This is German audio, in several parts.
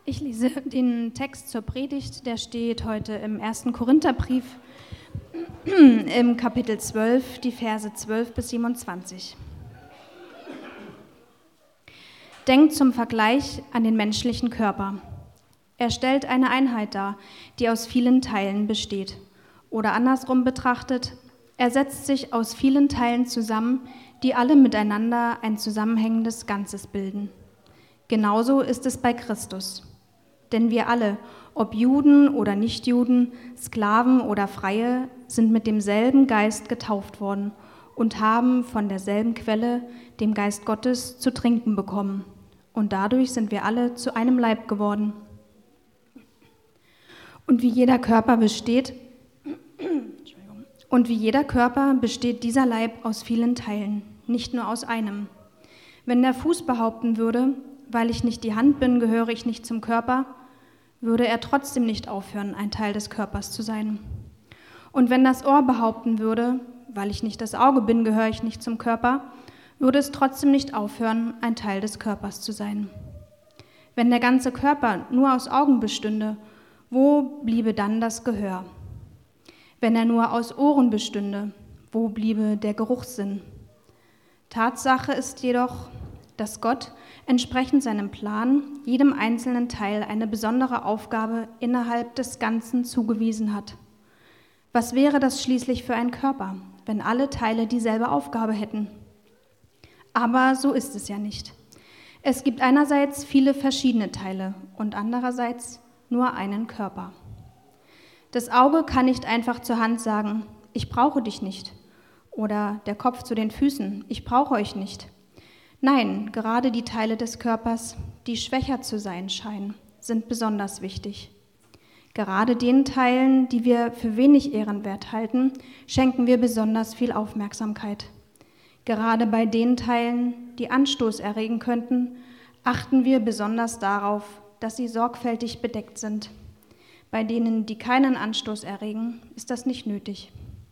Ich lese den Text zur Predigt, der steht heute im 1. Korintherbrief im Kapitel 12, die Verse 12 bis 27. Denkt zum Vergleich an den menschlichen Körper. Er stellt eine Einheit dar, die aus vielen Teilen besteht. Oder andersrum betrachtet, er setzt sich aus vielen Teilen zusammen, die alle miteinander ein zusammenhängendes Ganzes bilden. Genauso ist es bei Christus. Denn wir alle, ob Juden oder Nichtjuden, Sklaven oder Freie, sind mit demselben Geist getauft worden und haben von derselben Quelle, dem Geist Gottes, zu trinken bekommen. Und dadurch sind wir alle zu einem Leib geworden. Und wie jeder Körper besteht dieser Leib aus vielen Teilen, nicht nur aus einem. Wenn der Fuß behaupten würde, weil ich nicht die Hand bin, gehöre ich nicht zum Körper, würde er trotzdem nicht aufhören, ein Teil des Körpers zu sein. Und wenn das Ohr behaupten würde, weil ich nicht das Auge bin, gehöre ich nicht zum Körper, würde es trotzdem nicht aufhören, ein Teil des Körpers zu sein. Wenn der ganze Körper nur aus Augen bestünde, wo bliebe dann das Gehör? Wenn er nur aus Ohren bestünde, wo bliebe der Geruchssinn? Tatsache ist jedoch, dass Gott entsprechend seinem Plan jedem einzelnen Teil eine besondere Aufgabe innerhalb des Ganzen zugewiesen hat. Was wäre das schließlich für ein Körper, wenn alle Teile dieselbe Aufgabe hätten? Aber so ist es ja nicht. Es gibt einerseits viele verschiedene Teile und andererseits nur einen Körper. Das Auge kann nicht einfach zur Hand sagen, ich brauche dich nicht. Oder der Kopf zu den Füßen, ich brauche euch nicht. Nein, gerade die Teile des Körpers, die schwächer zu sein scheinen, sind besonders wichtig. Gerade den Teilen, die wir für wenig ehrenwert halten, schenken wir besonders viel Aufmerksamkeit. Gerade bei den Teilen, die Anstoß erregen könnten, achten wir besonders darauf, dass sie sorgfältig bedeckt sind. Bei denen, die keinen Anstoß erregen, ist das nicht nötig.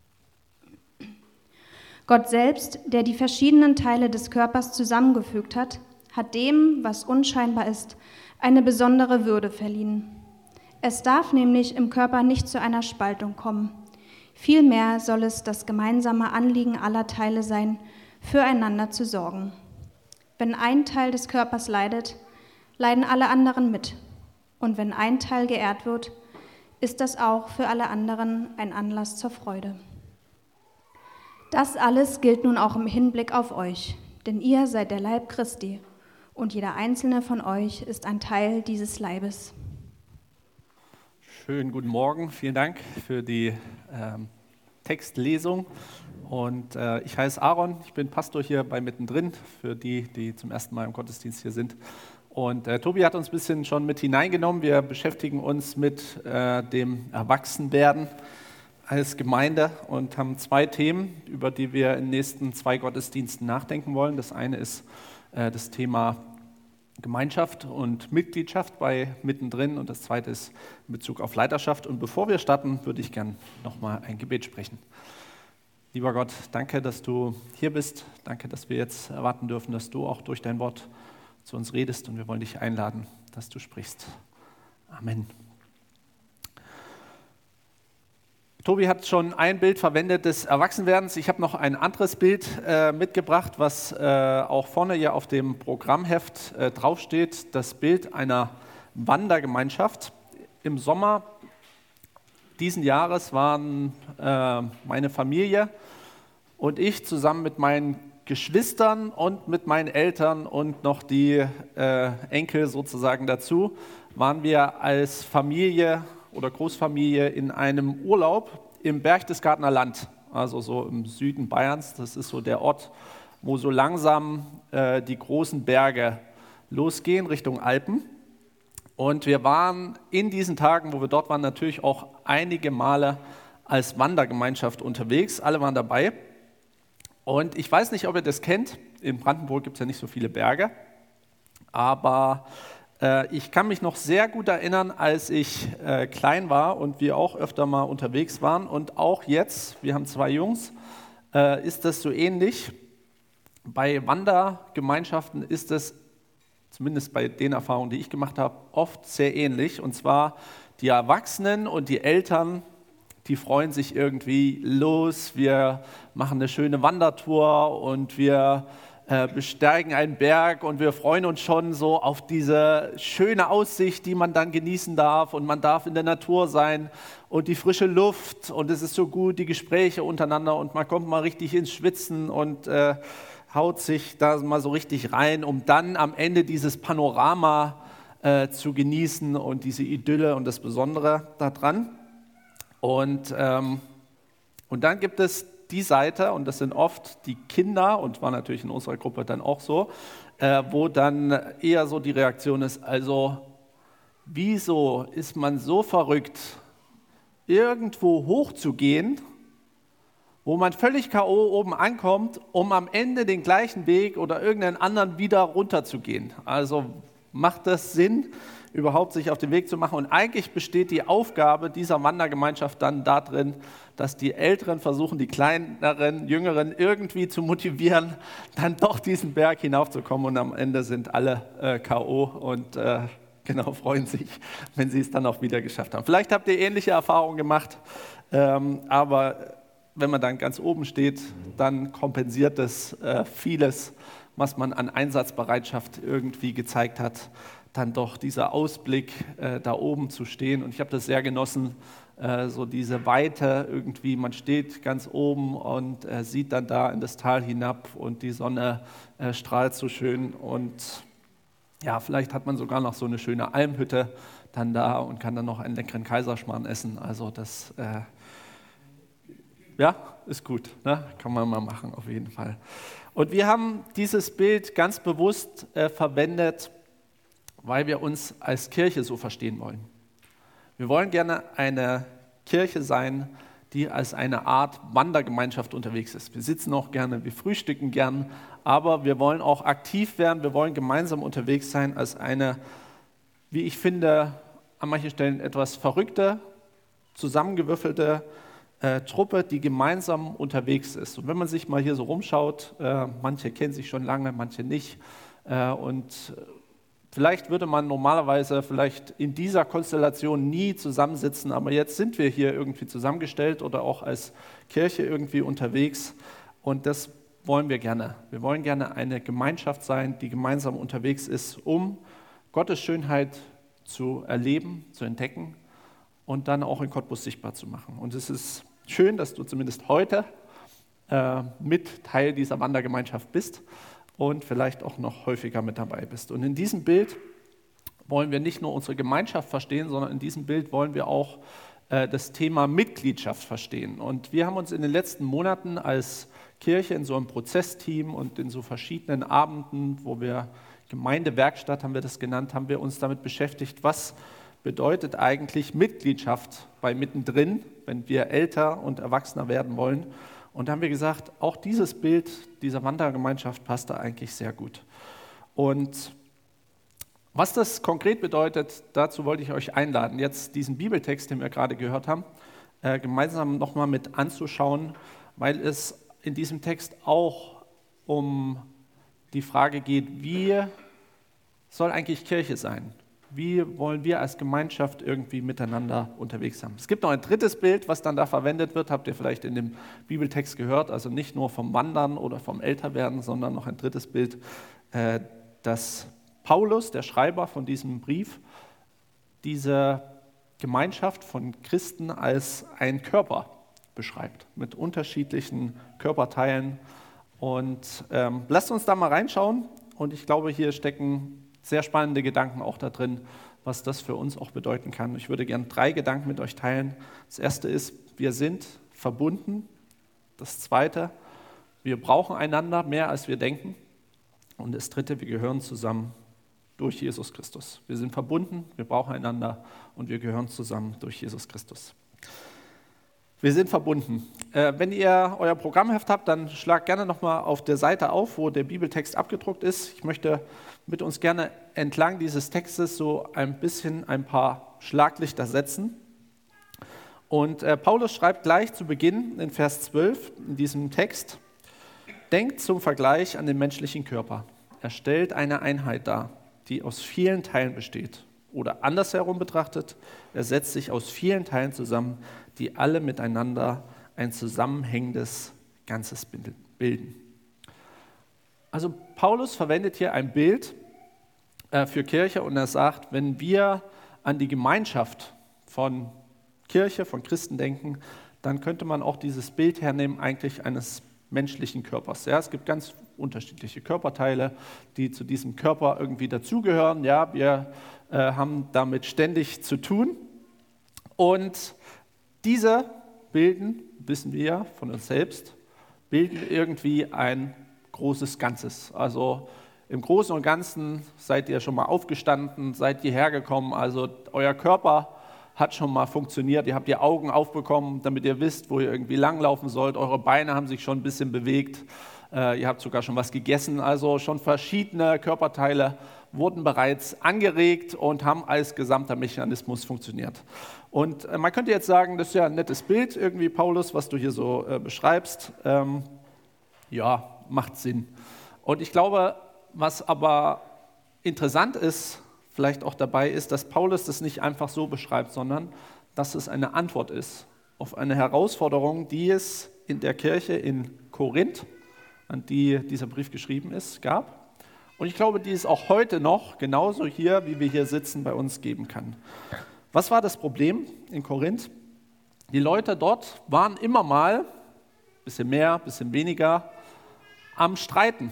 Gott selbst, der die verschiedenen Teile des Körpers zusammengefügt hat, hat dem, was unscheinbar ist, eine besondere Würde verliehen. Es darf nämlich im Körper nicht zu einer Spaltung kommen. Vielmehr soll es das gemeinsame Anliegen aller Teile sein, füreinander zu sorgen. Wenn ein Teil des Körpers leidet, leiden alle anderen mit. Und wenn ein Teil geehrt wird, ist das auch für alle anderen ein Anlass zur Freude. Das alles gilt nun auch im Hinblick auf euch, denn ihr seid der Leib Christi und jeder einzelne von euch ist ein Teil dieses Leibes. Schönen guten Morgen, vielen Dank für die Textlesung. Und ich heiße Aaron, ich bin Pastor hier bei Mittendrin, für die, die zum ersten Mal im Gottesdienst hier sind. Und Tobi hat uns ein bisschen schon mit hineingenommen. Wir beschäftigen uns mit dem Erwachsenwerden als Gemeinde und haben zwei Themen, über die wir in den nächsten 2 Gottesdiensten nachdenken wollen. Das eine ist das Thema Gemeinschaft und Mitgliedschaft bei Mittendrin und das zweite ist in Bezug auf Leiterschaft. Und bevor wir starten, würde ich gern nochmal ein Gebet sprechen. Lieber Gott, danke, dass du hier bist. Danke, dass wir jetzt erwarten dürfen, dass du auch durch dein Wort zu uns redest und wir wollen dich einladen, dass du sprichst. Amen. Tobi hat schon ein Bild verwendet des Erwachsenwerdens. Ich habe noch ein anderes Bild mitgebracht, was auch vorne hier auf dem Programmheft draufsteht. Das Bild einer Wandergemeinschaft. Im Sommer diesen Jahres waren meine Familie und ich zusammen mit meinen Geschwistern und mit meinen Eltern und noch die Enkel sozusagen dazu, waren wir als Familie oder Großfamilie in einem Urlaub im Berchtesgadener Land, also so im Süden Bayerns. Das ist so der Ort, wo so langsam die großen Berge losgehen Richtung Alpen. Und wir waren in diesen Tagen, wo wir dort waren, natürlich auch einige Male als Wandergemeinschaft unterwegs. Alle waren dabei. Und ich weiß nicht, ob ihr das kennt. In Brandenburg gibt es ja nicht so viele Berge. Aber ich kann mich noch sehr gut erinnern, als ich klein war und wir auch öfter mal unterwegs waren. Und auch jetzt, wir haben 2 Jungs, ist das so ähnlich. Bei Wandergemeinschaften ist es zumindest bei den Erfahrungen, die ich gemacht habe, oft sehr ähnlich. Und zwar die Erwachsenen und die Eltern, die freuen sich irgendwie los. Wir machen eine schöne Wandertour und wir besteigen einen Berg und wir freuen uns schon so auf diese schöne Aussicht, die man dann genießen darf, und man darf in der Natur sein und die frische Luft, und es ist so gut, die Gespräche untereinander, und man kommt mal richtig ins Schwitzen und haut sich da mal so richtig rein, um dann am Ende dieses Panorama zu genießen und diese Idylle und das Besondere daran. Und dann gibt es die Seite, und das sind oft die Kinder, und war natürlich in unserer Gruppe dann auch so, wo dann eher so die Reaktion ist, also wieso ist man so verrückt, irgendwo hochzugehen, wo man völlig K.O. oben ankommt, um am Ende den gleichen Weg oder irgendeinen anderen wieder runterzugehen. Also macht das Sinn, überhaupt sich auf den Weg zu machen? Und eigentlich besteht die Aufgabe dieser Wandergemeinschaft dann darin, dass die Älteren versuchen, die Kleineren, Jüngeren irgendwie zu motivieren, dann doch diesen Berg hinaufzukommen, und am Ende sind alle K.O. und freuen sich, wenn sie es dann auch wieder geschafft haben. Vielleicht habt ihr ähnliche Erfahrungen gemacht, aber wenn man dann ganz oben steht, dann kompensiert es vieles, was man an Einsatzbereitschaft irgendwie gezeigt hat, dann doch dieser Ausblick, da oben zu stehen. Und ich habe das sehr genossen, so diese Weite irgendwie, man steht ganz oben und sieht dann da in das Tal hinab und die Sonne strahlt so schön, und ja, vielleicht hat man sogar noch so eine schöne Almhütte dann da und kann dann noch einen leckeren Kaiserschmarrn essen. Also das ist gut, ne? Kann man mal machen auf jeden Fall. Und wir haben dieses Bild ganz bewusst verwendet, weil wir uns als Kirche so verstehen wollen. Wir wollen gerne eine Kirche sein, die als eine Art Wandergemeinschaft unterwegs ist. Wir sitzen auch gerne, wir frühstücken gern, aber wir wollen auch aktiv werden, wir wollen gemeinsam unterwegs sein als eine, wie ich finde, an manchen Stellen etwas verrückte, zusammengewürfelte Truppe, die gemeinsam unterwegs ist. Und wenn man sich mal hier so rumschaut, manche kennen sich schon lange, manche nicht, und vielleicht würde man normalerweise vielleicht in dieser Konstellation nie zusammensitzen, aber jetzt sind wir hier irgendwie zusammengestellt oder auch als Kirche irgendwie unterwegs, und das wollen wir gerne. Wir wollen gerne eine Gemeinschaft sein, die gemeinsam unterwegs ist, um Gottes Schönheit zu erleben, zu entdecken und dann auch in Cottbus sichtbar zu machen. Und es ist schön, dass du zumindest heute mit Teil dieser Wandergemeinschaft bist und vielleicht auch noch häufiger mit dabei bist. Und in diesem Bild wollen wir nicht nur unsere Gemeinschaft verstehen, sondern in diesem Bild wollen wir auch das Thema Mitgliedschaft verstehen. Und wir haben uns in den letzten Monaten als Kirche in so einem Prozessteam und in so verschiedenen Abenden, wo wir Gemeindewerkstatt haben wir das genannt, haben wir uns damit beschäftigt, was bedeutet eigentlich Mitgliedschaft bei Mittendrin, wenn wir älter und erwachsener werden wollen. Und da haben wir gesagt, auch dieses Bild dieser Wandergemeinschaft passt da eigentlich sehr gut. Und was das konkret bedeutet, dazu wollte ich euch einladen, jetzt diesen Bibeltext, den wir gerade gehört haben, gemeinsam nochmal mit anzuschauen, weil es in diesem Text auch um die Frage geht, wie soll eigentlich Kirche sein? Wie wollen wir als Gemeinschaft irgendwie miteinander unterwegs sein? Es gibt noch ein drittes Bild, was dann da verwendet wird, habt ihr vielleicht in dem Bibeltext gehört, also nicht nur vom Wandern oder vom Älterwerden, sondern noch ein drittes Bild, das Paulus, der Schreiber von diesem Brief, diese Gemeinschaft von Christen als ein Körper beschreibt, mit unterschiedlichen Körperteilen. Und lasst uns da mal reinschauen. Und ich glaube, hier stecken sehr spannende Gedanken auch da drin, was das für uns auch bedeuten kann. Ich würde gerne 3 Gedanken mit euch teilen. Das erste ist, wir sind verbunden. Das zweite, wir brauchen einander mehr, als wir denken. Und das dritte, wir gehören zusammen durch Jesus Christus. Wir sind verbunden, wir brauchen einander und wir gehören zusammen durch Jesus Christus. Wir sind verbunden. Wenn ihr euer Programmheft habt, dann schlagt gerne nochmal auf der Seite auf, wo der Bibeltext abgedruckt ist. Ich möchte mit uns gerne entlang dieses Textes so ein bisschen ein paar Schlaglichter setzen. Und Paulus schreibt gleich zu Beginn in Vers 12 in diesem Text: Denkt zum Vergleich an den menschlichen Körper. Er stellt eine Einheit dar. die aus vielen Teilen besteht. Oder andersherum betrachtet, er setzt sich aus vielen Teilen zusammen, die alle miteinander ein zusammenhängendes Ganzes bilden. Also Paulus verwendet hier ein Bild für Kirche und er sagt, wenn wir an die Gemeinschaft von Kirche, von Christen denken, dann könnte man auch dieses Bild hernehmen eigentlich eines menschlichen Körpers. Ja, es gibt ganz unterschiedliche Körperteile, die zu diesem Körper irgendwie dazugehören. Ja, wir haben damit ständig zu tun. Und diese bilden, wissen wir ja von uns selbst, bilden irgendwie ein großes Ganzes. Also im Großen und Ganzen seid ihr schon mal aufgestanden, seid hierher gekommen. Also euer Körper hat schon mal funktioniert. Ihr habt die Augen aufbekommen, damit ihr wisst, wo ihr irgendwie langlaufen sollt. Eure Beine haben sich schon ein bisschen bewegt. Ihr habt sogar schon was gegessen. Also schon verschiedene Körperteile wurden bereits angeregt und haben als gesamter Mechanismus funktioniert. Und man könnte jetzt sagen, das ist ja ein nettes Bild irgendwie, Paulus, was du hier so beschreibst. Ja, macht Sinn. Und ich glaube, was aber interessant ist, vielleicht auch dabei ist, dass Paulus das nicht einfach so beschreibt, sondern dass es eine Antwort ist auf eine Herausforderung, die es in der Kirche in Korinth, an die dieser Brief geschrieben ist, gab. Und ich glaube, die es auch heute noch, genauso hier, wie wir hier sitzen, bei uns geben kann. Was war das Problem in Korinth? Die Leute dort waren immer mal, ein bisschen mehr, ein bisschen weniger, am Streiten.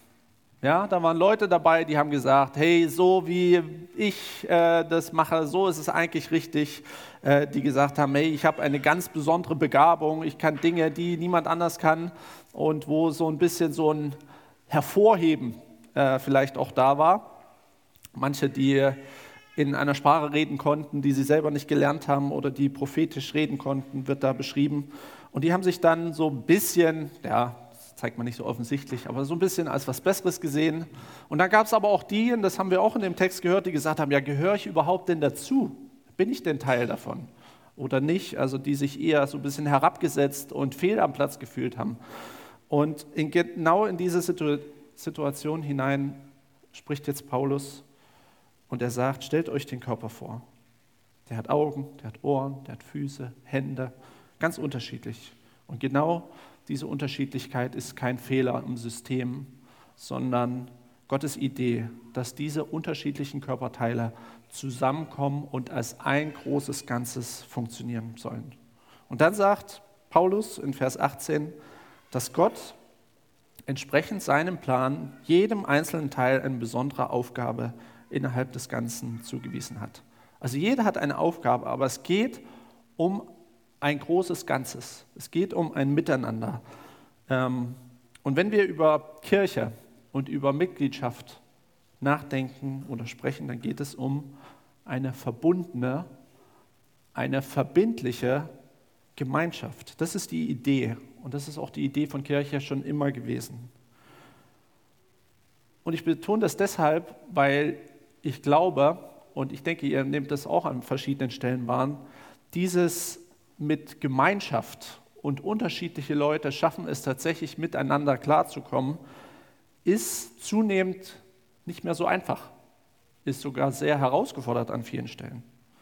Ja, da waren Leute dabei, die haben gesagt, hey, so wie ich das mache, so ist es eigentlich richtig. Die gesagt haben, hey, ich habe eine ganz besondere Begabung, ich kann Dinge, die niemand anders kann. Und wo so ein bisschen so ein Hervorheben vielleicht auch da war. Manche, die in einer Sprache reden konnten, die sie selber nicht gelernt haben oder die prophetisch reden konnten, wird da beschrieben. Und die haben sich dann so ein bisschen, ja, das zeigt man nicht so offensichtlich, aber so ein bisschen als was Besseres gesehen. Und dann gab es aber auch die, und das haben wir auch in dem Text gehört, die gesagt haben, ja, gehöre ich überhaupt denn dazu? Bin ich denn Teil davon oder nicht? Also die sich eher so ein bisschen herabgesetzt und fehl am Platz gefühlt haben. Und genau in diese Situation hinein spricht jetzt Paulus und er sagt, stellt euch den Körper vor. Der hat Augen, der hat Ohren, der hat Füße, Hände, ganz unterschiedlich. Und genau diese Unterschiedlichkeit ist kein Fehler im System, sondern Gottes Idee, dass diese unterschiedlichen Körperteile zusammenkommen und als ein großes Ganzes funktionieren sollen. Und dann sagt Paulus in Vers 18, dass Gott entsprechend seinem Plan jedem einzelnen Teil eine besondere Aufgabe innerhalb des Ganzen zugewiesen hat. Also jeder hat eine Aufgabe, aber es geht um ein großes Ganzes. Es geht um ein Miteinander. Und wenn wir über Kirche und über Mitgliedschaft nachdenken oder sprechen, dann geht es um eine verbundene, eine verbindliche Gemeinschaft. Das ist die Idee. Und das ist auch die Idee von Kirche schon immer gewesen. Und ich betone das deshalb, weil ich glaube, und ich denke, ihr nehmt das auch an verschiedenen Stellen wahr, dieses mit Gemeinschaft und unterschiedliche Leute schaffen es tatsächlich miteinander klarzukommen, ist zunehmend nicht mehr so einfach, ist sogar sehr herausgefordert an vielen Stellen.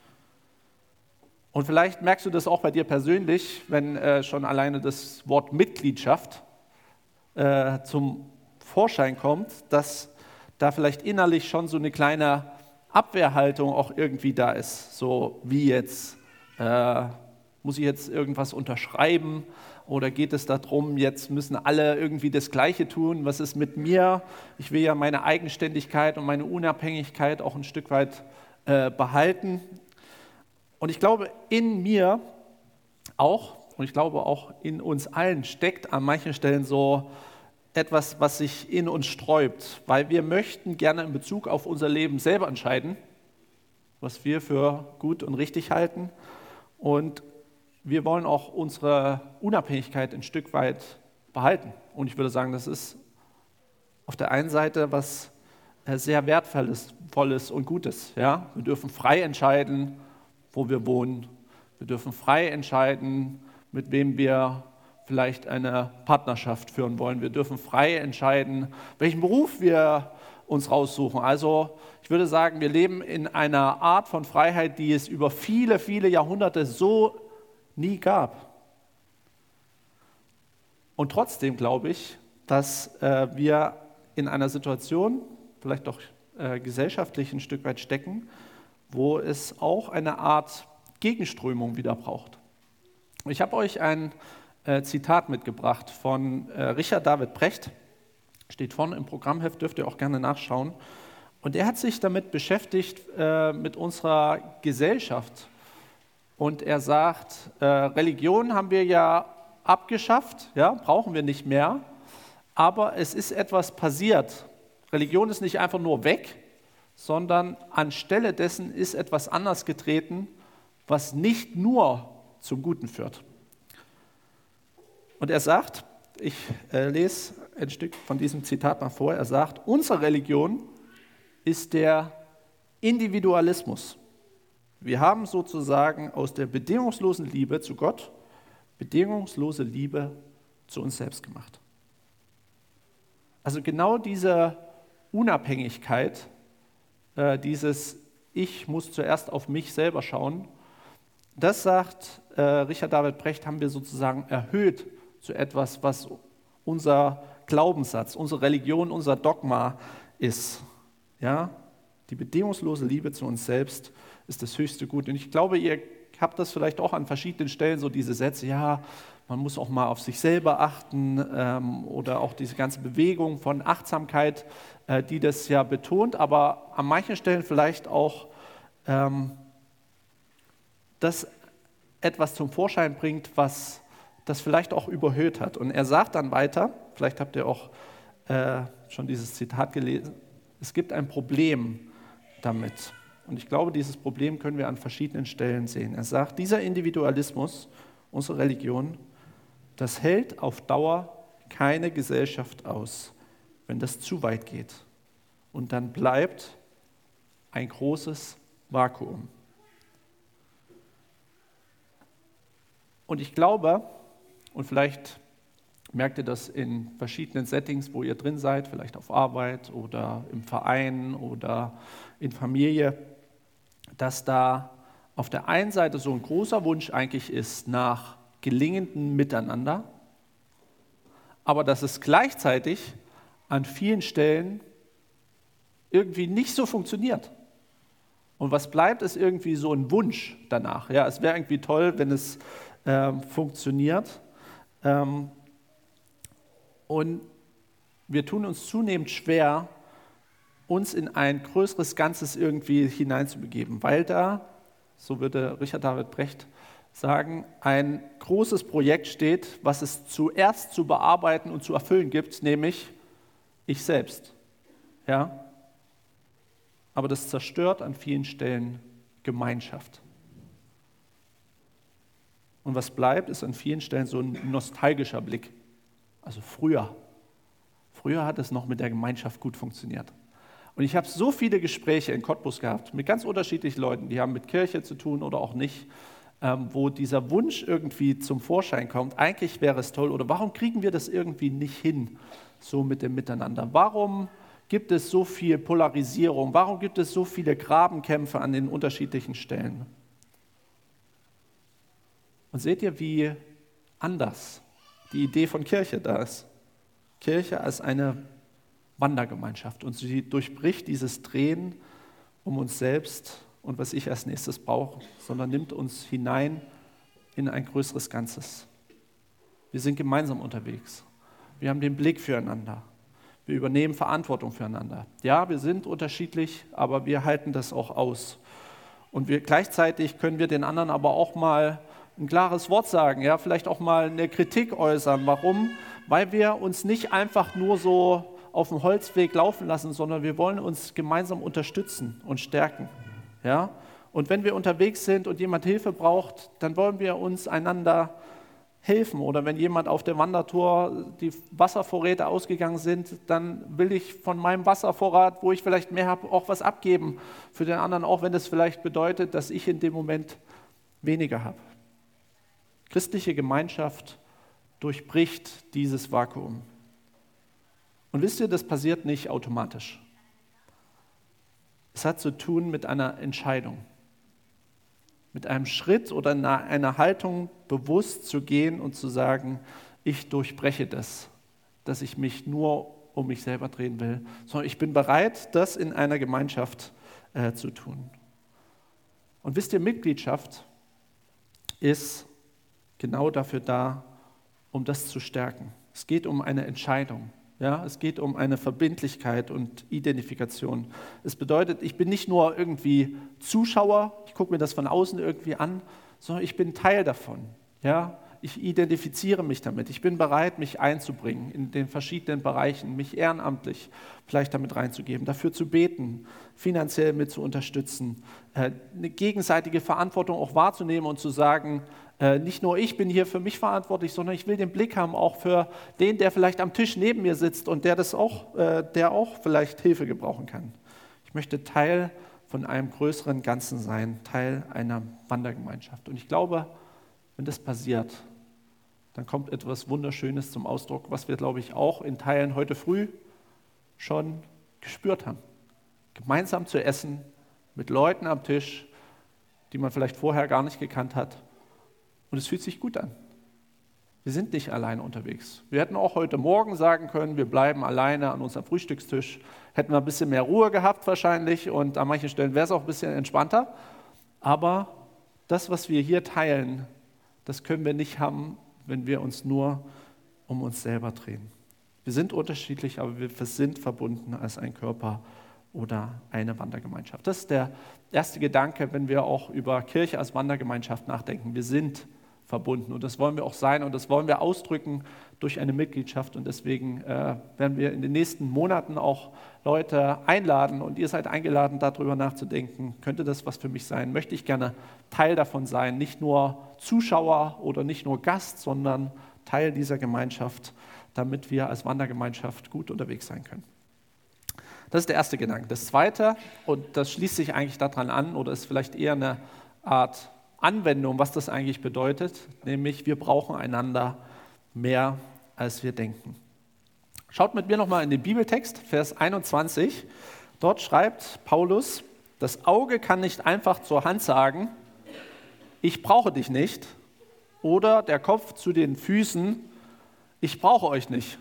Und vielleicht merkst du das auch bei dir persönlich, wenn schon alleine das Wort Mitgliedschaft zum Vorschein kommt, dass da vielleicht innerlich schon so eine kleine Abwehrhaltung auch irgendwie da ist. So wie jetzt, muss ich jetzt irgendwas unterschreiben oder geht es darum, jetzt müssen alle irgendwie das Gleiche tun? Was ist mit mir? Ich will ja meine Eigenständigkeit und meine Unabhängigkeit auch ein Stück weit behalten. Und ich glaube, in mir auch, und ich glaube auch in uns allen steckt an manchen Stellen so etwas, was sich in uns sträubt, weil wir möchten gerne in Bezug auf unser Leben selber entscheiden, was wir für gut und richtig halten. Und wir wollen auch unsere Unabhängigkeit ein Stück weit behalten. Und ich würde sagen, das ist auf der einen Seite was sehr Wertvolles und Gutes. Ja? Wir dürfen frei entscheiden, wo wir wohnen. Wir dürfen frei entscheiden, mit wem wir vielleicht eine Partnerschaft führen wollen. Wir dürfen frei entscheiden, welchen Beruf wir uns raussuchen. Also ich würde sagen, wir leben in einer Art von Freiheit, die es über viele, viele Jahrhunderte so nie gab. Und trotzdem glaube ich, dass wir in einer Situation, vielleicht doch gesellschaftlich ein Stück weit stecken, wo es auch eine Art Gegenströmung wieder braucht. Ich habe euch ein Zitat mitgebracht von Richard David Precht, steht vorne im Programmheft, dürft ihr auch gerne nachschauen. Und er hat sich damit beschäftigt, mit unserer Gesellschaft. Und er sagt, Religion haben wir ja abgeschafft, ja, brauchen wir nicht mehr, aber es ist etwas passiert. Religion ist nicht einfach nur weg, sondern anstelle dessen ist etwas anders getreten, was nicht nur zum Guten führt. Und er sagt, ich lese ein Stück von diesem Zitat mal vor, er sagt, unsere Religion ist der Individualismus. Wir haben sozusagen aus der bedingungslosen Liebe zu Gott bedingungslose Liebe zu uns selbst gemacht. Also genau diese Unabhängigkeit, dieses Ich muss zuerst auf mich selber schauen, das sagt Richard David Precht, haben wir sozusagen erhöht zu etwas, was unser Glaubenssatz, unsere Religion, unser Dogma ist. Ja? Die bedingungslose Liebe zu uns selbst ist das höchste Gut. Und ich glaube, ihr habt das vielleicht auch an verschiedenen Stellen, so diese Sätze, ja, man muss auch mal auf sich selber achten oder auch diese ganze Bewegung von Achtsamkeit, die das ja betont, aber an manchen Stellen vielleicht auch das etwas zum Vorschein bringt, was das vielleicht auch überhöht hat. Und er sagt dann weiter, vielleicht habt ihr auch schon dieses Zitat gelesen, es gibt ein Problem damit. Und ich glaube, dieses Problem können wir an verschiedenen Stellen sehen. Er sagt, dieser Individualismus, unsere Religion, das hält auf Dauer keine Gesellschaft aus, wenn das zu weit geht. Und dann bleibt ein großes Vakuum. Und ich glaube, und vielleicht merkt ihr das in verschiedenen Settings, wo ihr drin seid, vielleicht auf Arbeit oder im Verein oder in Familie, dass da auf der einen Seite so ein großer Wunsch eigentlich ist nach gelingendem Miteinander, aber dass es gleichzeitig an vielen Stellen irgendwie nicht so funktioniert. Und was bleibt, ist irgendwie so ein Wunsch danach. Ja, es wäre irgendwie toll, wenn es funktioniert. Und wir tun uns zunehmend schwer, uns in ein größeres Ganzes irgendwie hineinzubegeben, weil da, so würde Richard David Precht sagen, ein großes Projekt steht, was es zuerst zu bearbeiten und zu erfüllen gibt, nämlich ich selbst. Ja? Aber das zerstört an vielen Stellen Gemeinschaft. Und was bleibt, ist an vielen Stellen so ein nostalgischer Blick. Also früher hat es noch mit der Gemeinschaft gut funktioniert. Und ich habe so viele Gespräche in Cottbus gehabt mit ganz unterschiedlichen Leuten, die haben mit Kirche zu tun oder auch nicht, wo dieser Wunsch irgendwie zum Vorschein kommt, eigentlich wäre es toll, oder warum kriegen wir das irgendwie nicht hin, so mit dem Miteinander? Warum gibt es so viel Polarisierung? Warum gibt es so viele Grabenkämpfe an den unterschiedlichen Stellen? Und seht ihr, wie anders die Idee von Kirche da ist? Kirche als eine Wandergemeinschaft und sie durchbricht dieses Drehen um uns selbst und was ich als nächstes brauche, sondern nimmt uns hinein in ein größeres Ganzes. Wir sind gemeinsam unterwegs. Wir haben den Blick füreinander. Wir übernehmen Verantwortung füreinander. Ja, wir sind unterschiedlich, aber wir halten das auch aus. Und gleichzeitig können wir den anderen aber auch mal ein klares Wort sagen, ja, vielleicht auch mal eine Kritik äußern. Warum? Weil wir uns nicht einfach nur so auf dem Holzweg laufen lassen, sondern wir wollen uns gemeinsam unterstützen und stärken. Ja? Und wenn wir unterwegs sind und jemand Hilfe braucht, dann wollen wir uns einander helfen. Oder wenn jemand auf der Wandertour die Wasservorräte ausgegangen sind, dann will ich von meinem Wasservorrat, wo ich vielleicht mehr habe, auch was abgeben für den anderen, auch wenn das vielleicht bedeutet, dass ich in dem Moment weniger habe. Christliche Gemeinschaft durchbricht dieses Vakuum. Und wisst ihr, das passiert nicht automatisch. Es hat zu tun mit einer Entscheidung, mit einem Schritt oder einer Haltung, bewusst zu gehen und zu sagen, ich durchbreche das, dass ich mich nur um mich selber drehen will, sondern ich bin bereit, das in einer Gemeinschaft zu tun. Und wisst ihr, Mitgliedschaft ist genau dafür da, um das zu stärken. Es geht um eine Entscheidung. Ja, es geht um eine Verbindlichkeit und Identifikation. Es bedeutet, ich bin nicht nur irgendwie Zuschauer, ich gucke mir das von außen irgendwie an, sondern ich bin Teil davon. Ja, ich identifiziere mich damit. Ich bin bereit, mich einzubringen in den verschiedenen Bereichen, mich ehrenamtlich vielleicht damit reinzugeben, dafür zu beten, finanziell mit zu unterstützen, eine gegenseitige Verantwortung auch wahrzunehmen und zu sagen, nicht nur ich bin hier für mich verantwortlich, sondern ich will den Blick haben auch für den, der vielleicht am Tisch neben mir sitzt und der auch vielleicht Hilfe gebrauchen kann. Ich möchte Teil von einem größeren Ganzen sein, Teil einer Wandergemeinschaft. Und ich glaube, wenn das passiert, dann kommt etwas Wunderschönes zum Ausdruck, was wir, glaube ich, auch in Teilen heute früh schon gespürt haben. Gemeinsam zu essen, mit Leuten am Tisch, die man vielleicht vorher gar nicht gekannt hat. Und es fühlt sich gut an. Wir sind nicht alleine unterwegs. Wir hätten auch heute Morgen sagen können, wir bleiben alleine an unserem Frühstückstisch. Hätten wir ein bisschen mehr Ruhe gehabt wahrscheinlich und an manchen Stellen wäre es auch ein bisschen entspannter. Aber das, was wir hier teilen, das können wir nicht haben, wenn wir uns nur um uns selber drehen. Wir sind unterschiedlich, aber wir sind verbunden als ein Körper oder eine Wandergemeinschaft. Das ist der erste Gedanke, wenn wir auch über Kirche als Wandergemeinschaft nachdenken. Wir sind verbunden und das wollen wir auch sein und das wollen wir ausdrücken durch eine Mitgliedschaft und deswegen werden wir in den nächsten Monaten auch Leute einladen und ihr seid eingeladen, darüber nachzudenken, könnte das was für mich sein, möchte ich gerne Teil davon sein, nicht nur Zuschauer oder nicht nur Gast, sondern Teil dieser Gemeinschaft, damit wir als Wandergemeinschaft gut unterwegs sein können. Das ist der erste Gedanke. Das zweite, und das schließt sich eigentlich daran an oder ist vielleicht eher eine Art Anwendung, was das eigentlich bedeutet, nämlich wir brauchen einander mehr, als wir denken. Schaut mit mir nochmal in den Bibeltext, Vers 21. Dort schreibt Paulus, das Auge kann nicht einfach zur Hand sagen, ich brauche dich nicht, oder der Kopf zu den Füßen, ich brauche euch nicht.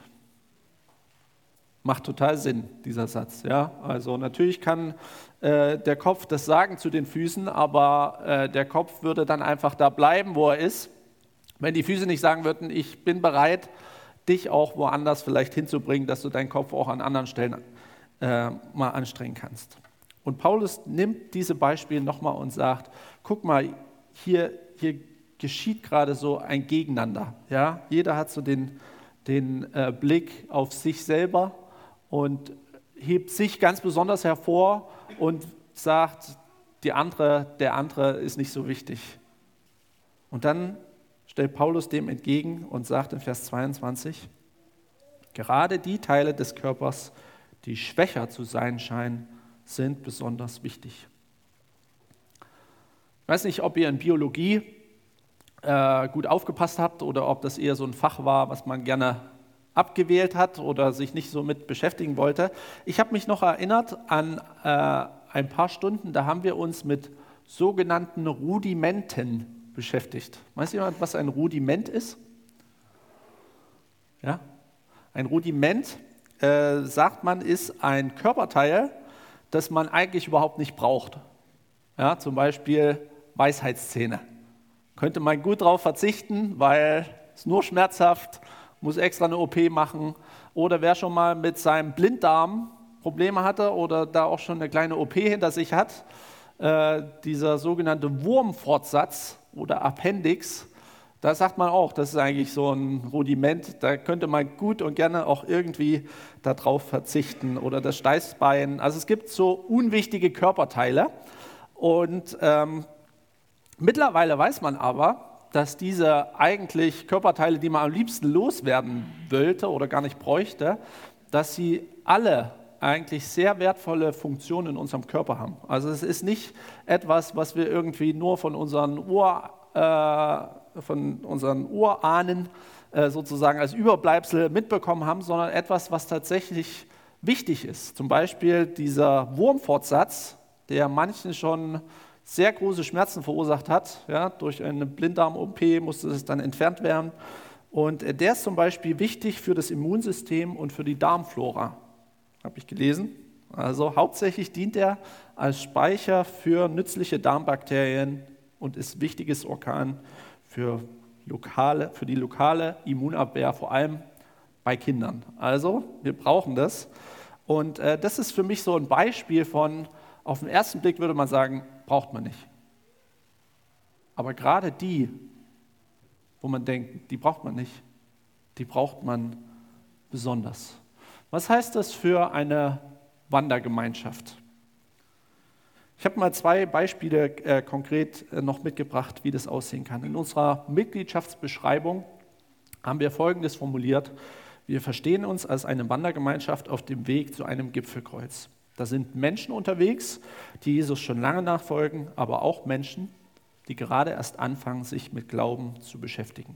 Macht total Sinn, dieser Satz. Ja? Also natürlich kann der Kopf das sagen zu den Füßen, aber der Kopf würde dann einfach da bleiben, wo er ist. Wenn die Füße nicht sagen würden, ich bin bereit, dich auch woanders vielleicht hinzubringen, dass du deinen Kopf auch an anderen Stellen mal anstrengen kannst. Und Paulus nimmt diese Beispiele nochmal und sagt, guck mal, hier geschieht gerade so ein Gegeneinander. Ja? Jeder hat so den Blick auf sich selber und hebt sich ganz besonders hervor und sagt, der andere ist nicht so wichtig. Und dann stellt Paulus dem entgegen und sagt in Vers 22, gerade die Teile des Körpers, die schwächer zu sein scheinen, sind besonders wichtig. Ich weiß nicht, ob ihr in Biologie gut aufgepasst habt oder ob das eher so ein Fach war, was man gerne abgewählt hat oder sich nicht so mit beschäftigen wollte. Ich habe mich noch erinnert an ein paar Stunden, da haben wir uns mit sogenannten Rudimenten beschäftigt. Weiß jemand, was ein Rudiment ist? Ja? Ein Rudiment, sagt man, ist ein Körperteil, das man eigentlich überhaupt nicht braucht. Ja, zum Beispiel Weisheitszähne. Könnte man gut drauf verzichten, weil es nur schmerzhaft, muss extra eine OP machen. Oder wer schon mal mit seinem Blinddarm Probleme hatte oder da auch schon eine kleine OP hinter sich hat, dieser sogenannte Wurmfortsatz oder Appendix, da sagt man auch, das ist eigentlich so ein Rudiment, da könnte man gut und gerne auch irgendwie darauf verzichten oder das Steißbein. Also es gibt so unwichtige Körperteile und mittlerweile weiß man aber, dass diese eigentlich Körperteile, die man am liebsten loswerden wollte oder gar nicht bräuchte, dass sie alle eigentlich sehr wertvolle Funktionen in unserem Körper haben. Also es ist nicht etwas, was wir irgendwie nur von unseren Urahnen sozusagen als Überbleibsel mitbekommen haben, sondern etwas, was tatsächlich wichtig ist. Zum Beispiel dieser Wurmfortsatz, der manchen schon sehr große Schmerzen verursacht hat. Ja, durch eine Blinddarm-OP musste es dann entfernt werden. Und der ist zum Beispiel wichtig für das Immunsystem und für die Darmflora, habe ich gelesen. Also hauptsächlich dient er als Speicher für nützliche Darmbakterien und ist ein wichtiges Organ für die lokale Immunabwehr, vor allem bei Kindern. Also wir brauchen das. Und das ist für mich so ein Beispiel von, auf den ersten Blick würde man sagen, braucht man nicht. Aber gerade die, wo man denkt, die braucht man nicht, die braucht man besonders. Was heißt das für eine Wandergemeinschaft? Ich habe mal 2 Beispiele konkret noch mitgebracht, wie das aussehen kann. In unserer Mitgliedschaftsbeschreibung haben wir Folgendes formuliert: Wir verstehen uns als eine Wandergemeinschaft auf dem Weg zu einem Gipfelkreuz. Da sind Menschen unterwegs, die Jesus schon lange nachfolgen, aber auch Menschen, die gerade erst anfangen, sich mit Glauben zu beschäftigen.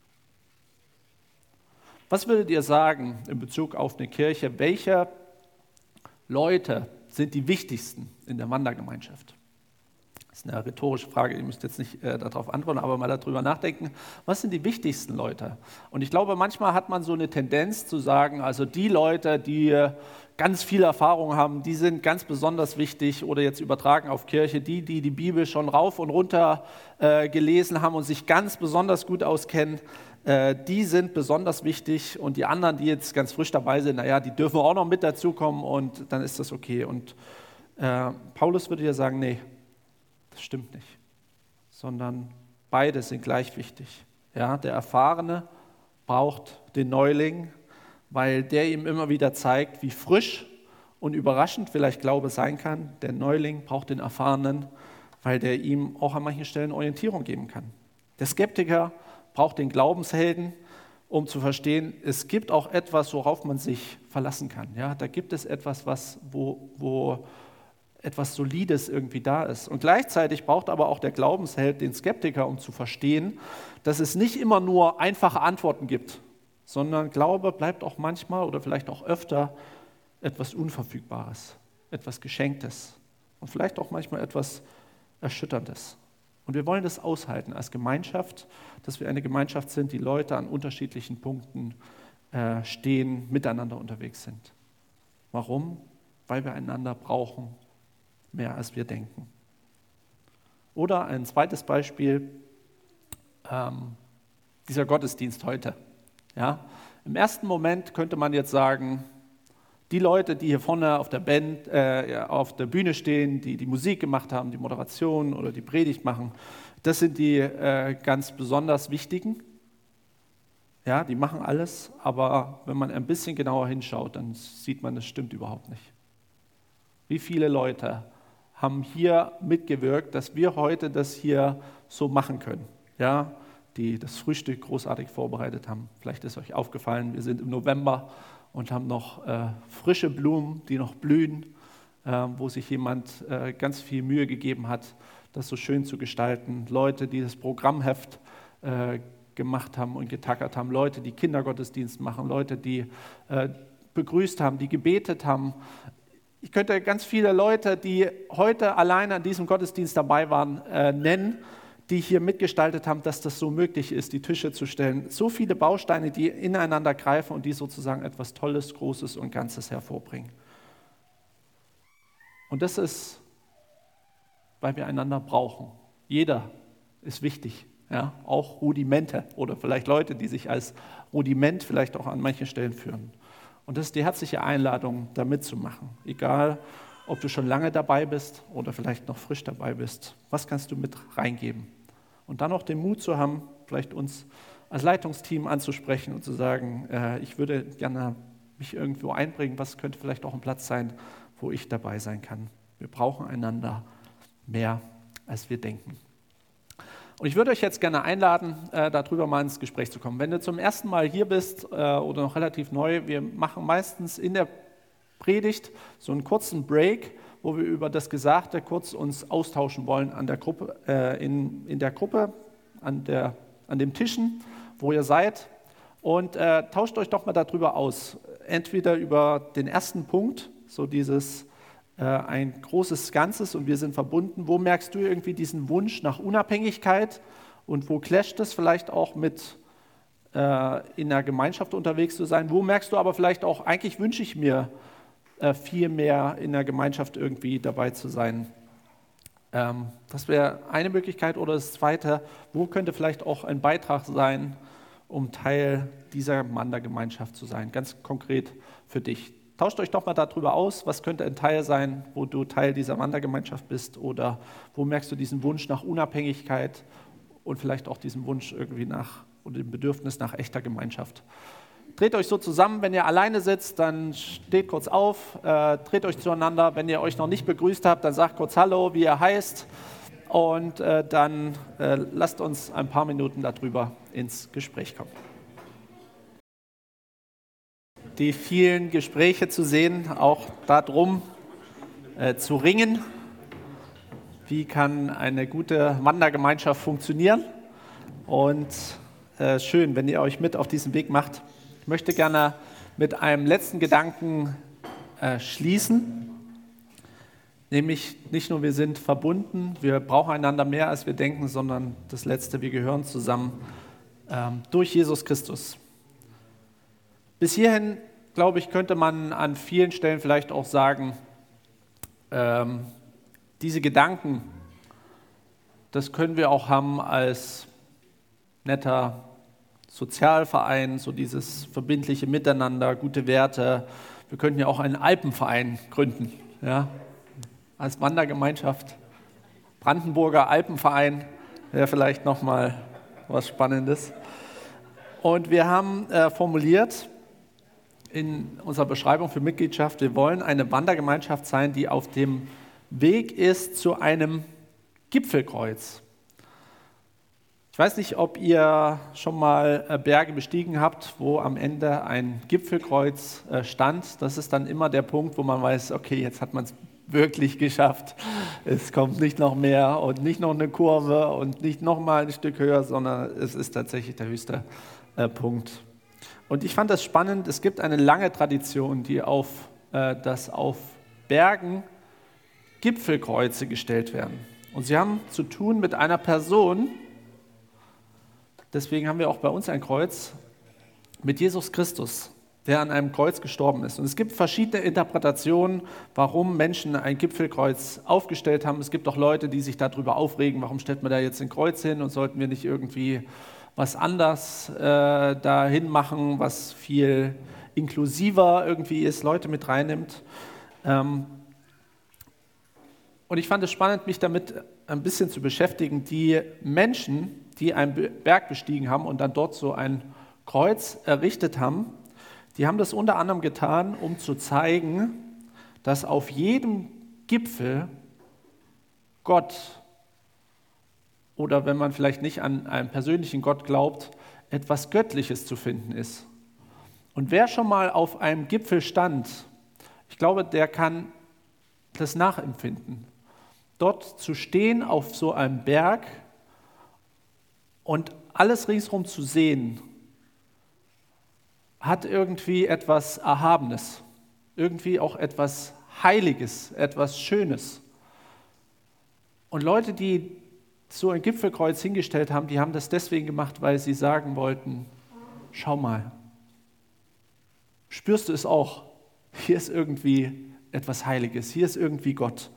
Was würdet ihr sagen in Bezug auf eine Kirche? Welche Leute sind die wichtigsten in der Wandergemeinschaft? Das ist eine rhetorische Frage, ihr müsst jetzt nicht darauf antworten, aber mal darüber nachdenken. Was sind die wichtigsten Leute? Und ich glaube, manchmal hat man so eine Tendenz zu sagen, also die Leute, die ganz viel Erfahrung haben, die sind ganz besonders wichtig, oder jetzt übertragen auf Kirche, die die Bibel schon rauf und runter gelesen haben und sich ganz besonders gut auskennen, die sind besonders wichtig, und die anderen, die jetzt ganz frisch dabei sind, naja, die dürfen auch noch mit dazukommen und dann ist das okay. Und Paulus würde ja sagen, nee, das stimmt nicht, sondern beide sind gleich wichtig. Ja, der Erfahrene braucht den Neuling, weil der ihm immer wieder zeigt, wie frisch und überraschend vielleicht Glaube sein kann. Der Neuling braucht den Erfahrenen, weil der ihm auch an manchen Stellen Orientierung geben kann. Der Skeptiker braucht den Glaubenshelden, um zu verstehen, es gibt auch etwas, worauf man sich verlassen kann. Ja, da gibt es etwas, wo etwas Solides irgendwie da ist. Und gleichzeitig braucht aber auch der Glaubensheld den Skeptiker, um zu verstehen, dass es nicht immer nur einfache Antworten gibt, sondern Glaube bleibt auch manchmal oder vielleicht auch öfter etwas Unverfügbares, etwas Geschenktes und vielleicht auch manchmal etwas Erschütterndes. Und wir wollen das aushalten als Gemeinschaft, dass wir eine Gemeinschaft sind, die Leute an unterschiedlichen Punkten stehen, miteinander unterwegs sind. Warum? Weil wir einander brauchen, mehr als wir denken. Oder ein zweites Beispiel, dieser Gottesdienst heute. Ja? Im ersten Moment könnte man jetzt sagen, die Leute, die hier vorne auf der Bühne stehen, die die Musik gemacht haben, die Moderation oder die Predigt machen, das sind die ganz besonders wichtigen. Ja, die machen alles, aber wenn man ein bisschen genauer hinschaut, dann sieht man, das stimmt überhaupt nicht. Wie viele Leute haben hier mitgewirkt, dass wir heute das hier so machen können? Ja, die das Frühstück großartig vorbereitet haben. Vielleicht ist euch aufgefallen, wir sind im November und haben noch frische Blumen, die noch blühen, wo sich jemand ganz viel Mühe gegeben hat, das so schön zu gestalten. Leute, die das Programmheft gemacht haben und getackert haben, Leute, die Kindergottesdienst machen, Leute, die begrüßt haben, die gebetet haben. Ich könnte ganz viele Leute, die heute alleine an diesem Gottesdienst dabei waren, nennen, die hier mitgestaltet haben, dass das so möglich ist, die Tische zu stellen. So viele Bausteine, die ineinander greifen und die sozusagen etwas Tolles, Großes und Ganzes hervorbringen. Und das ist, weil wir einander brauchen. Jeder ist wichtig, ja? Auch Rudimente oder vielleicht Leute, die sich als Rudiment vielleicht auch an manchen Stellen führen. Und das ist die herzliche Einladung, da mitzumachen. Egal, ob du schon lange dabei bist oder vielleicht noch frisch dabei bist. Was kannst du mit reingeben? Und dann auch den Mut zu haben, vielleicht uns als Leitungsteam anzusprechen und zu sagen, ich würde gerne mich irgendwo einbringen. Was könnte vielleicht auch ein Platz sein, wo ich dabei sein kann? Wir brauchen einander mehr, als wir denken. Und ich würde euch jetzt gerne einladen, darüber mal ins Gespräch zu kommen. Wenn du zum ersten Mal hier bist oder noch relativ neu, wir machen meistens in der Predigt so einen kurzen Break, wo wir über das Gesagte kurz uns austauschen wollen an der Gruppe, in der Gruppe, an den Tischen, wo ihr seid. Und tauscht euch doch mal darüber aus. Entweder über den ersten Punkt, so dieses ein großes Ganzes und wir sind verbunden. Wo merkst du irgendwie diesen Wunsch nach Unabhängigkeit und wo clasht es vielleicht auch mit in der Gemeinschaft unterwegs zu sein? Wo merkst du aber vielleicht auch, eigentlich wünsche ich mir viel mehr in der Gemeinschaft irgendwie dabei zu sein? Das wäre eine Möglichkeit. Oder das Zweite, wo könnte vielleicht auch ein Beitrag sein, um Teil dieser Wandergemeinschaft zu sein? Ganz konkret für dich. Tauscht euch doch mal darüber aus, was könnte ein Teil sein, wo du Teil dieser Wandergemeinschaft bist oder wo merkst du diesen Wunsch nach Unabhängigkeit und vielleicht auch diesen Wunsch irgendwie nach oder dem Bedürfnis nach echter Gemeinschaft. Dreht euch so zusammen, wenn ihr alleine sitzt, dann steht kurz auf, dreht euch zueinander. Wenn ihr euch noch nicht begrüßt habt, dann sagt kurz Hallo, wie ihr heißt und dann lasst uns ein paar Minuten darüber ins Gespräch kommen. Die vielen Gespräche zu sehen, auch darum zu ringen, wie kann eine gute Wandergemeinschaft funktionieren und schön, wenn ihr euch mit auf diesen Weg macht. Ich möchte gerne mit einem letzten Gedanken schließen, nämlich nicht nur wir sind verbunden, wir brauchen einander mehr als wir denken, sondern das Letzte, wir gehören zusammen durch Jesus Christus. Bis hierhin, glaube ich, könnte man an vielen Stellen vielleicht auch sagen, diese Gedanken, das können wir auch haben als netter Sozialverein, so dieses verbindliche Miteinander, gute Werte. Wir könnten ja auch einen Alpenverein gründen, ja, als Wandergemeinschaft. Brandenburger Alpenverein wäre vielleicht nochmal was Spannendes. Und wir haben formuliert in unserer Beschreibung für Mitgliedschaft, wir wollen eine Wandergemeinschaft sein, die auf dem Weg ist zu einem Gipfelkreuz. Ich weiß nicht, ob ihr schon mal Berge bestiegen habt, wo am Ende ein Gipfelkreuz stand. Das ist dann immer der Punkt, wo man weiß, okay, jetzt hat man es wirklich geschafft. Es kommt nicht noch mehr und nicht noch eine Kurve und nicht noch mal ein Stück höher, sondern es ist tatsächlich der höchste Punkt. Und ich fand das spannend, es gibt eine lange Tradition, die dass auf Bergen Gipfelkreuze gestellt werden. Und sie haben zu tun mit einer Person, deswegen haben wir auch bei uns ein Kreuz, mit Jesus Christus, der an einem Kreuz gestorben ist. Und es gibt verschiedene Interpretationen, warum Menschen ein Gipfelkreuz aufgestellt haben. Es gibt auch Leute, die sich darüber aufregen, warum stellt man da jetzt ein Kreuz hin und sollten wir nicht irgendwie was anders dahin machen, was viel inklusiver irgendwie ist, Leute mit reinnimmt. Und ich fand es spannend, mich damit ein bisschen zu beschäftigen. Die Menschen, die einen Berg bestiegen haben und dann dort so ein Kreuz errichtet haben, die haben das unter anderem getan, um zu zeigen, dass auf jedem Gipfel Gott oder wenn man vielleicht nicht an einen persönlichen Gott glaubt, etwas Göttliches zu finden ist. Und wer schon mal auf einem Gipfel stand, ich glaube, der kann das nachempfinden. Dort zu stehen auf so einem Berg und alles ringsherum zu sehen, hat irgendwie etwas Erhabenes, irgendwie auch etwas Heiliges, etwas Schönes. Und Leute, die so ein Gipfelkreuz hingestellt haben, die haben das deswegen gemacht, weil sie sagen wollten, schau mal, spürst du es auch? Hier ist irgendwie etwas Heiliges, hier ist irgendwie Gott.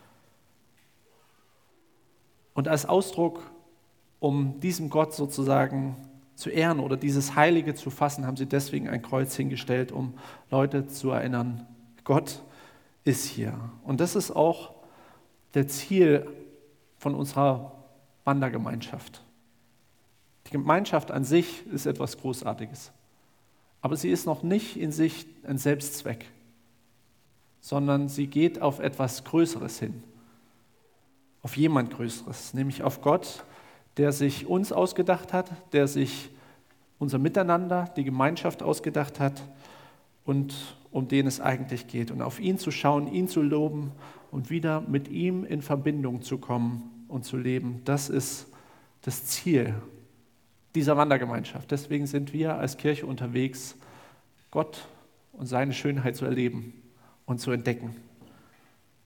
Und als Ausdruck, um diesem Gott sozusagen zu ehren oder dieses Heilige zu fassen, haben sie deswegen ein Kreuz hingestellt, um Leute zu erinnern, Gott ist hier. Und das ist auch das Ziel von unserer Wandergemeinschaft. Die Gemeinschaft an sich ist etwas Großartiges, aber sie ist noch nicht in sich ein Selbstzweck, sondern sie geht auf etwas Größeres hin, auf jemand Größeres, nämlich auf Gott, der sich uns ausgedacht hat, der sich unser Miteinander, die Gemeinschaft ausgedacht hat und um den es eigentlich geht. Und auf ihn zu schauen, ihn zu loben und wieder mit ihm in Verbindung zu kommen und zu leben, das ist das Ziel dieser Wandergemeinschaft. Deswegen sind wir als Kirche unterwegs, Gott und seine Schönheit zu erleben und zu entdecken.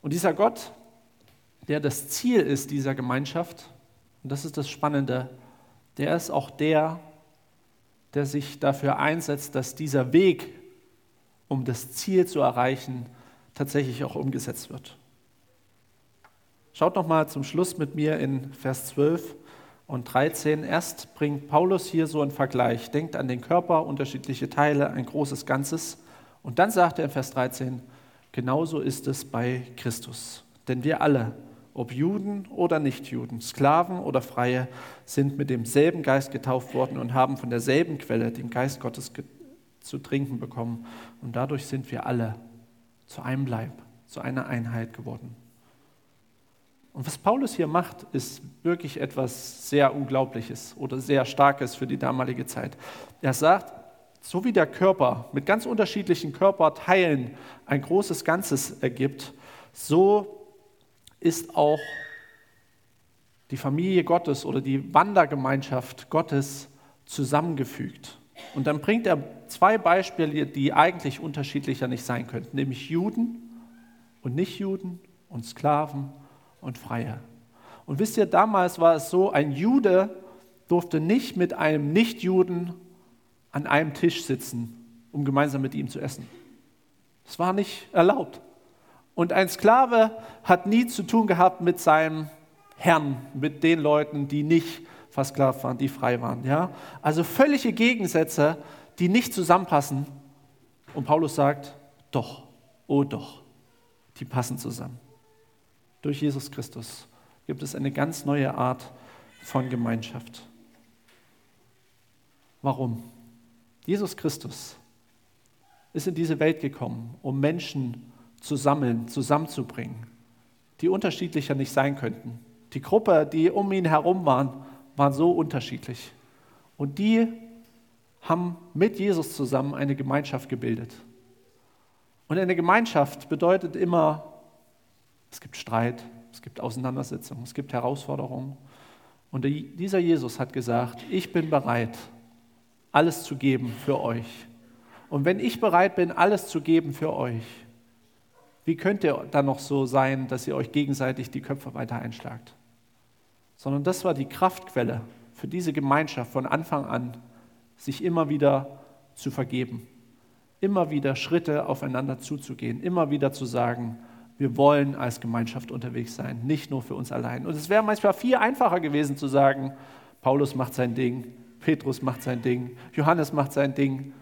Und dieser Gott, der das Ziel ist dieser Gemeinschaft, und das ist das Spannende, der ist auch der sich dafür einsetzt, dass dieser Weg, um das Ziel zu erreichen, tatsächlich auch umgesetzt wird. Schaut noch mal zum Schluss mit mir in Vers 12 und 13. Erst bringt Paulus hier so einen Vergleich. Denkt an den Körper, unterschiedliche Teile, ein großes Ganzes. Und dann sagt er in Vers 13, genauso ist es bei Christus. Denn wir alle, ob Juden oder Nichtjuden, Sklaven oder Freie, sind mit demselben Geist getauft worden und haben von derselben Quelle, den Geist Gottes, zu trinken bekommen. Und dadurch sind wir alle zu einem Leib, zu einer Einheit geworden. Und was Paulus hier macht, ist wirklich etwas sehr Unglaubliches oder sehr Starkes für die damalige Zeit. Er sagt, so wie der Körper mit ganz unterschiedlichen Körperteilen ein großes Ganzes ergibt, so ist auch die Familie Gottes oder die Wandergemeinschaft Gottes zusammengefügt. Und dann bringt er zwei Beispiele, die eigentlich unterschiedlicher nicht sein könnten, nämlich Juden und Nichtjuden und Sklaven und Freie. Und wisst ihr, damals war es so, ein Jude durfte nicht mit einem Nichtjuden an einem Tisch sitzen, um gemeinsam mit ihm zu essen. Das war nicht erlaubt. Und ein Sklave hat nie zu tun gehabt mit seinem Herrn, mit den Leuten, die nicht versklavt waren, die frei waren. Ja? Also völlige Gegensätze, die nicht zusammenpassen. Und Paulus sagt, doch, oh doch, die passen zusammen. Durch Jesus Christus gibt es eine ganz neue Art von Gemeinschaft. Warum? Jesus Christus ist in diese Welt gekommen, um Menschen zu sammeln, zusammenzubringen, die unterschiedlicher nicht sein könnten. Die Gruppe, die um ihn herum waren so unterschiedlich. Und die haben mit Jesus zusammen eine Gemeinschaft gebildet. Und eine Gemeinschaft bedeutet immer, es gibt Streit, es gibt Auseinandersetzungen, es gibt Herausforderungen. Und dieser Jesus hat gesagt, ich bin bereit, alles zu geben für euch. Und wenn ich bereit bin, alles zu geben für euch, wie könnt ihr dann noch so sein, dass ihr euch gegenseitig die Köpfe weiter einschlagt? Sondern das war die Kraftquelle für diese Gemeinschaft von Anfang an, sich immer wieder zu vergeben, immer wieder Schritte aufeinander zuzugehen, immer wieder zu sagen, wir wollen als Gemeinschaft unterwegs sein, nicht nur für uns allein. Und es wäre manchmal viel einfacher gewesen zu sagen, Paulus macht sein Ding, Petrus macht sein Ding, Johannes macht sein Ding.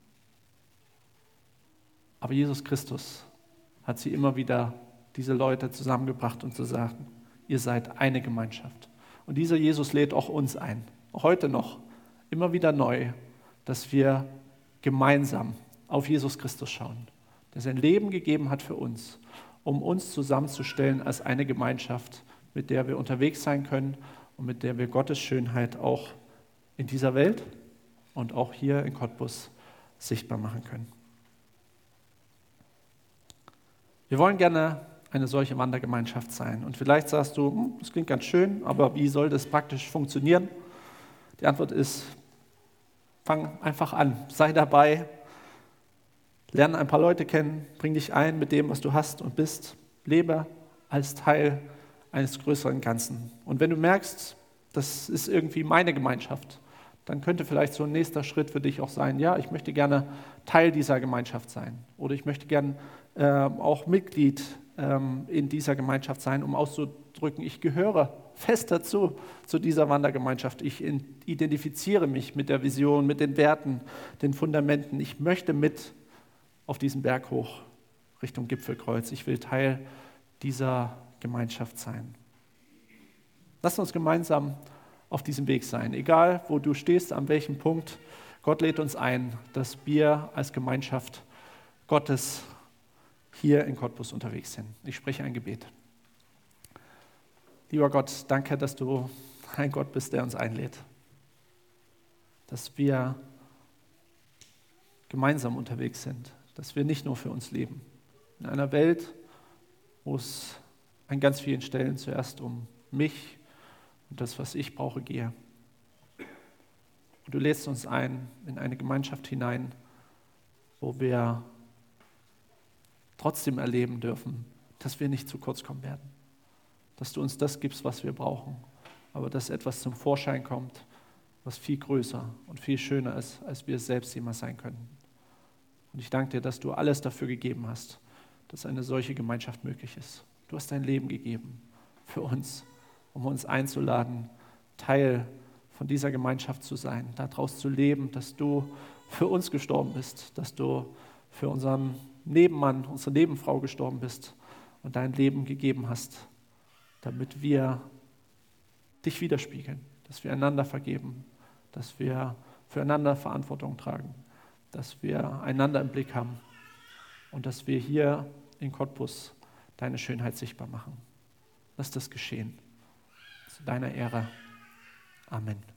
Aber Jesus Christus hat sie immer wieder, diese Leute zusammengebracht und zu sagen, ihr seid eine Gemeinschaft. Und dieser Jesus lädt auch uns ein, auch heute noch, immer wieder neu, dass wir gemeinsam auf Jesus Christus schauen, der sein Leben gegeben hat für uns, um uns zusammenzustellen als eine Gemeinschaft, mit der wir unterwegs sein können und mit der wir Gottes Schönheit auch in dieser Welt und auch hier in Cottbus sichtbar machen können. Wir wollen gerne eine solche Wandergemeinschaft sein. Und vielleicht sagst du, das klingt ganz schön, aber wie soll das praktisch funktionieren? Die Antwort ist, fang einfach an, sei dabei, lerne ein paar Leute kennen, bring dich ein mit dem, was du hast und bist, lebe als Teil eines größeren Ganzen. Und wenn du merkst, das ist irgendwie meine Gemeinschaft, dann könnte vielleicht so ein nächster Schritt für dich auch sein, ja, ich möchte gerne Teil dieser Gemeinschaft sein oder ich möchte gerne auch Mitglied in dieser Gemeinschaft sein, um auszudrücken, ich gehöre fest dazu, zu dieser Wandergemeinschaft. Ich identifiziere mich mit der Vision, mit den Werten, den Fundamenten. Ich möchte mit auf diesen Berg hoch Richtung Gipfelkreuz. Ich will Teil dieser Gemeinschaft sein. Lasst uns gemeinsam auf diesem Weg sein. Egal, wo du stehst, an welchem Punkt, Gott lädt uns ein, dass wir als Gemeinschaft Gottes hier in Cottbus unterwegs sind. Ich spreche ein Gebet. Lieber Gott, danke, dass du ein Gott bist, der uns einlädt. Dass wir gemeinsam unterwegs sind. Dass wir nicht nur für uns leben. In einer Welt, wo es an ganz vielen Stellen zuerst um mich und das, was ich brauche, gehe. Und du lädst uns ein in eine Gemeinschaft hinein, wo wir trotzdem erleben dürfen, dass wir nicht zu kurz kommen werden. Dass du uns das gibst, was wir brauchen, aber dass etwas zum Vorschein kommt, was viel größer und viel schöner ist, als wir es selbst jemals sein könnten. Und ich danke dir, dass du alles dafür gegeben hast, dass eine solche Gemeinschaft möglich ist. Du hast dein Leben gegeben für uns, um uns einzuladen, Teil von dieser Gemeinschaft zu sein, daraus zu leben, dass du für uns gestorben bist, dass du für unseren Nebenmann, unsere Nebenfrau gestorben bist und dein Leben gegeben hast, damit wir dich widerspiegeln, dass wir einander vergeben, dass wir füreinander Verantwortung tragen, dass wir einander im Blick haben und dass wir hier in Cottbus deine Schönheit sichtbar machen. Lass das geschehen. Zu deiner Ehre. Amen.